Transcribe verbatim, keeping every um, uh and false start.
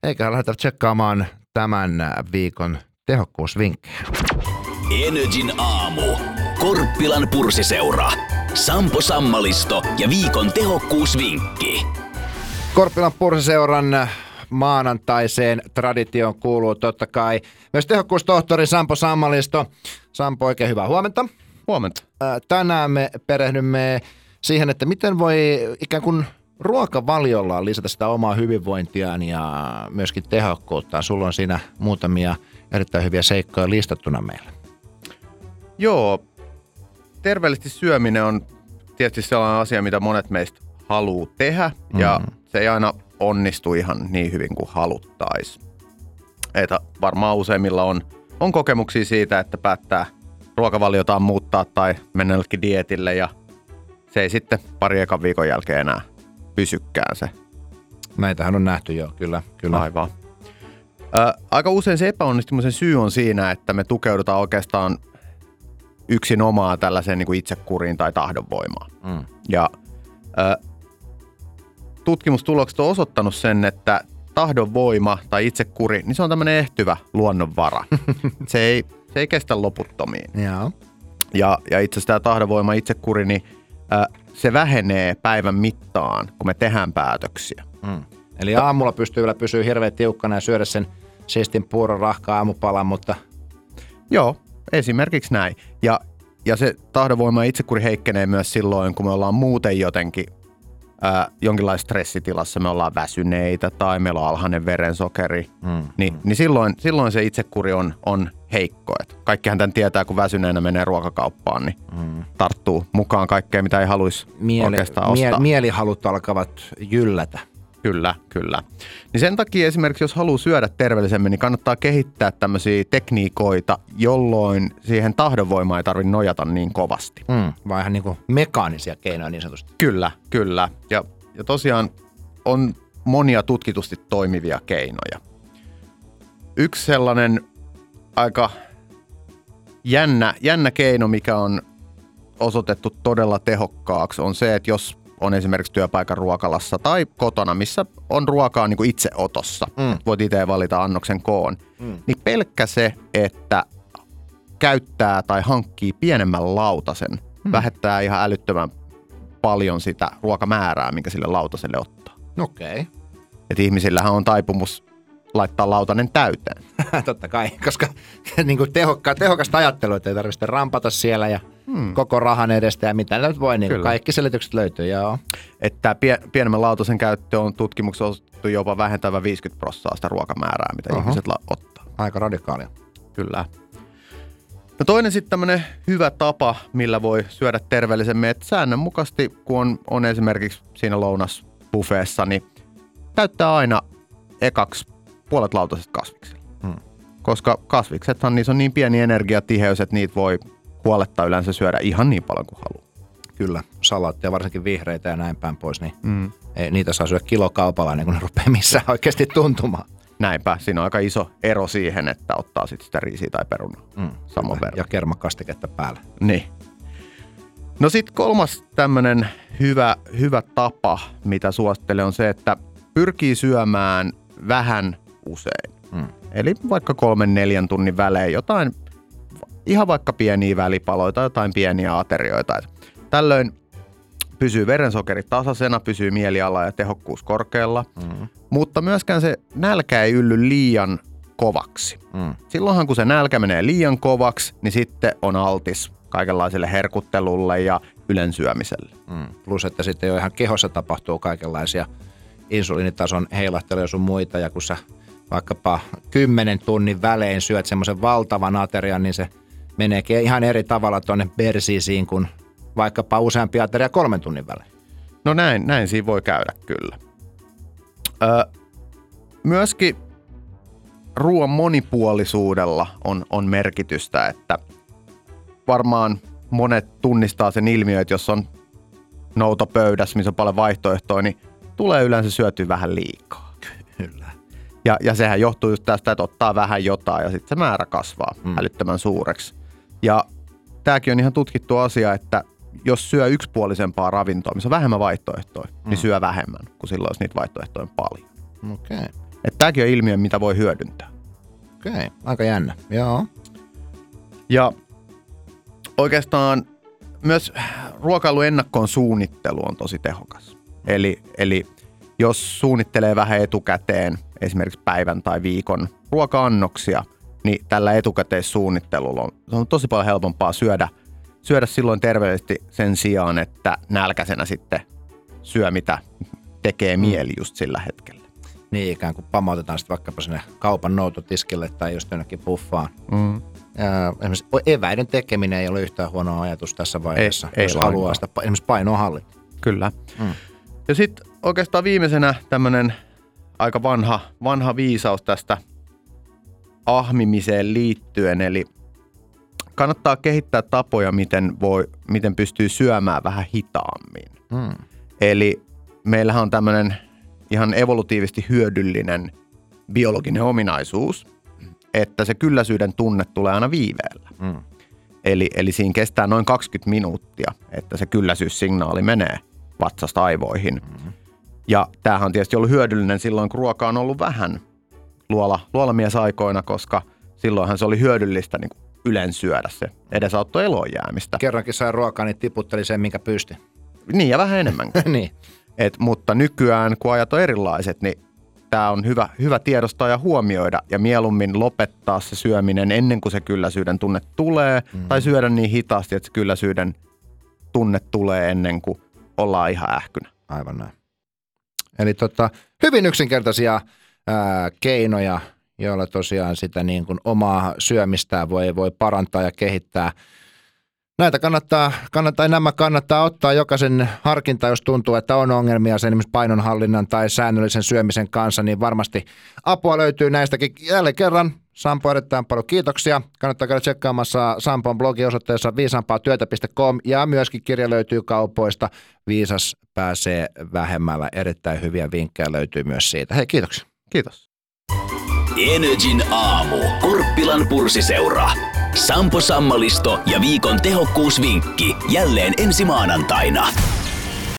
Eikä lähdetä tsekkaamaan tämän viikon tehokkuusvinkkejä. Energin aamu. Korppilan Pursiseura. Sampo Sammalisto ja viikon tehokkuusvinkki. Korppilan Pursiseuran maanantaiseen traditioon kuuluu totta kai myös tehokkuustohtori Sampo Sammalisto. Sampo, oikein hyvää huomenta. Huomenta. Tänään me perehdymme siihen, että miten voi ikään kuin ruokavaliolla lisätä sitä omaa hyvinvointiaan ja myöskin tehokkuuttaan. Sulla on siinä muutamia erittäin hyviä seikkoja listattuna meillä. Joo, terveellisesti syöminen on tietysti sellainen asia, mitä monet meistä haluaa tehdä, mm. ja se ei aina onnistu ihan niin hyvin kuin haluttaisiin. Että varmaan useimmilla on, on kokemuksia siitä, että päättää ruokavaliotaan muuttaa tai mennä jollekin dietille, ja se ei sitten pari ekan viikon jälkeen enää pysykään se. Näitähän on nähty jo, kyllä. kyllä. Aivan. Ä, aika usein se epäonnistumisen syy on siinä, että me tukeudutaan oikeastaan yksin omaa tällaiseen niin kuin itsekuriin tai tahdonvoimaan. Mm. Ja ä, tutkimustulokset on osoittanut sen, että tahdonvoima tai itsekuri, niin se on tämmöinen ehtyvä luonnonvara. se, ei, se ei kestä loputtomiin. Jaa. Ja, ja itse asiassa tämä tahdonvoima, itsekuri, niin ä, se vähenee päivän mittaan, kun me tehdään päätöksiä. Mm. Eli aamulla pystyy vielä pysyä hirveän tiukkana ja syödä sen siistin puuron rahka aamupalan, mutta... Joo, esimerkiksi näin. Ja, ja se tahdonvoima ja itsekuri heikkenee myös silloin, kun me ollaan muuten jotenkin ää, jonkinlaisessa stressitilassa, me ollaan väsyneitä tai meillä on alhainen verensokeri, mm. niin, niin silloin, silloin se itsekuri on, on heikko. Et kaikkihan tämän tietää, kun väsyneenä menee ruokakauppaan, niin mm. tarttuu mukaan kaikkea, mitä ei haluaisi Mieli, oikeastaan ostaa. Mie, mielihalut alkavat jyllätä. Kyllä, kyllä. Niin sen takia esimerkiksi, jos haluaa syödä terveellisemmin, niin kannattaa kehittää tämmöisiä tekniikoita, jolloin siihen tahdonvoimaan ei tarvitse nojata niin kovasti. Mm, vai ihan niin kuin mekaanisia keinoja niin sanotusti. Kyllä, kyllä. Ja, ja tosiaan on monia tutkitusti toimivia keinoja. Yksi sellainen aika jännä, jännä keino, mikä on osoitettu todella tehokkaaksi, on se, että jos on esimerkiksi työpaikan ruokalassa tai kotona, missä on ruokaa niin kuin itseotossa, mm. voit itse valita annoksen koon, mm. niin pelkkä se, että käyttää tai hankkii pienemmän lautasen, mm. vähettää ihan älyttömän paljon sitä ruokamäärää, minkä sille lautaselle ottaa. Okei. Okay. Että ihmisillähän on taipumus laittaa lautanen täyteen. Totta kai, koska niin kuin tehokka, tehokasta ajattelua, että ei tarvitse rampata siellä ja hmm. koko rahan edestä ja mitä nyt voi, niin kaikki selitykset löytyy, joo. Että pie, pienemmän lautasen käyttö on tutkimuksessa osoitettu jopa vähentävä viisikymmentä prosenttia sitä ruokamäärää, mitä Oho. ihmiset la- ottaa. Aika radikaalia. Kyllä. No toinen sitten tämmöinen hyvä tapa, millä voi syödä terveellisemmin, että säännönmukaisesti, kun on, on esimerkiksi siinä lounasbuffeessa, niin täyttää aina ekaksi puolet lautasesta kasviksilla. Hmm. Koska kasviksethan niissä on niin pieni energiatiheys, että niitä voi huoletta yleensä syödä ihan niin paljon kuin haluaa. Kyllä, salaattia, varsinkin vihreitä ja näin päin pois, niin hmm. ei, niitä saa syödä kilokaupalla ennen kuin ne rupeaa missään oikeasti tuntumaan. Näinpä, siinä on aika iso ero siihen, että ottaa sitten sitä riisiä tai perunaa hmm. saman verran. Ja kermakastiketta päällä. Niin. No sitten kolmas tämmöinen hyvä, hyvä tapa, mitä suosittelen, on se, että pyrkii syömään vähän usein. Hmm. Eli vaikka kolmen neljän tunnin välein jotain, ihan vaikka pieniä välipaloita, jotain pieniä aterioita. Tällöin pysyy verensokeri tasaisena, pysyy mieliala ja tehokkuus korkealla, hmm. mutta myöskään se nälkä ei ylly liian kovaksi. Hmm. Silloinhan kun se nälkä menee liian kovaksi, niin sitten on altis kaikenlaiselle herkuttelulle ja ylensyömiselle. Hmm. Plus, että sitten jo ihan kehossa tapahtuu kaikenlaisia insuliinitason heilahteluja sun muita, ja kun sä vaikkapa kymmenen tunnin välein syöt semmoisen valtavan aterian, niin se meneekin ihan eri tavalla tuonne bersiisiin kuin vaikkapa useampi ateria kolmen tunnin välein. No näin, näin siinä voi käydä kyllä. Ö, myöskin ruoan monipuolisuudella on, on merkitystä, että varmaan monet tunnistaa sen ilmiön, että jos on noutopöydässä, missä on paljon vaihtoehtoja, niin tulee yleensä syötyä vähän liikaa. Kyllä. Ja, ja sehän johtuu just tästä, että ottaa vähän jotain ja sitten se määrä kasvaa mm. älyttömän suureksi. Ja tämäkin on ihan tutkittu asia, että jos syö yksipuolisempaa ravintoa, missä on vähemmän vaihtoehtoja, mm. niin syö vähemmän, kun silloin olisi niitä vaihtoehtoja paljon. Okei. Okay. Että tämäkin on ilmiö, mitä voi hyödyntää. Okei, okay, aika jännä. Joo. Ja oikeastaan myös ruokailun ennakkoon suunnittelu on tosi tehokas. Eli, eli jos suunnittelee vähän etukäteen esimerkiksi päivän tai viikon ruoka-annoksia, niin tällä etukäteissuunnittelulla on, on tosi paljon helpompaa syödä, syödä silloin terveellisesti sen sijaan, että nälkäisenä sitten syö mitä tekee mieli just sillä hetkellä. Niin, ikään kuin pamautetaan sitten vaikkapa sinne kaupan noutotiskille tai just jonnekin buffaan. Mm. Ja esimerkiksi eväiden tekeminen ei ole yhtään huono ajatus tässä vaiheessa, ei, jos ei haluaa sitä esimerkiksi painohallintaa. Kyllä. Mm. Ja sitten oikeastaan viimeisenä tämmöinen aika vanha, vanha viisaus tästä ahmimiseen liittyen, eli kannattaa kehittää tapoja, miten, voi, miten pystyy syömään vähän hitaammin. Mm. Eli meillähän on tämmöinen ihan evolutiivisesti hyödyllinen biologinen ominaisuus, että se kylläisyyden tunne tulee aina viiveellä. Mm. Eli, eli siinä kestää noin kaksikymmentä minuuttia, että se kylläisyyssignaali menee vatsasta aivoihin. Mm-hmm. Ja tämähän on tietysti ollut hyödyllinen silloin, kun ruoka on ollut vähän luola, luolamiesaikoina, koska silloinhan se oli hyödyllistä niin kuin yleensä syödä se. Edesauttoi eloon jäämistä. Kerrankin sai ruokaa, niin tiputteli sen, minkä pysti. Niin, ja vähän enemmänkin. Niin. Et, mutta nykyään, kun ajat on erilaiset, niin tämä on hyvä, hyvä tiedostaa ja huomioida ja mieluummin lopettaa se syöminen ennen kuin se kylläisyyden tunne tulee, mm-hmm. tai syödä niin hitaasti, että se kylläisyyden tunne tulee ennen kuin ollaan ihan ähkynä. Aivan näin. Eli tota, hyvin yksinkertaisia ää, keinoja, joilla tosiaan sitä niin kuin omaa syömistään voi, voi parantaa ja kehittää. Näitä kannattaa, kannattaa, nämä kannattaa ottaa jokaisen harkinta, jos tuntuu, että on ongelmia sen esimerkiksi painonhallinnan tai säännöllisen syömisen kanssa, niin varmasti apua löytyy näistäkin. Jälleen kerran Sampo, erittäin paljon kiitoksia. Kannattaa käydä tsekkaamassa Sampon blogi osoitteessa viisaampaatyötä piste com ja myöskin kirja löytyy kaupoista. Viisas pääsee vähemmällä. Erittäin hyviä vinkkejä löytyy myös siitä. Hei, kiitoksia. Kiitos. Energin aamu. Korppilan Pursiseura. Sampo Sammalisto ja viikon tehokkuusvinkki jälleen ensi maanantaina.